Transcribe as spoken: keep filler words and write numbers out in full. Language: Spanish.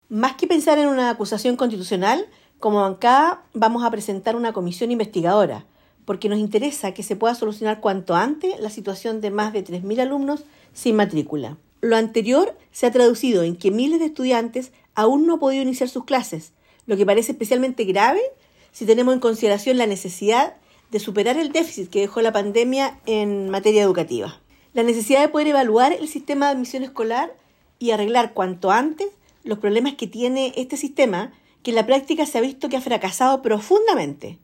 Más que pensar en una acusación constitucional, como bancada vamos a presentar una comisión investigadora, porque nos interesa que se pueda solucionar cuanto antes la situación de más de tres mil alumnos sin matrícula. Lo anterior se ha traducido en que miles de estudiantes aún no han podido iniciar sus clases, lo que parece especialmente grave si tenemos en consideración la necesidad de superar el déficit que dejó la pandemia en materia educativa. La necesidad de poder evaluar el sistema de admisión escolar y arreglar cuanto antes los problemas que tiene este sistema, que en la práctica se ha visto que ha fracasado profundamente.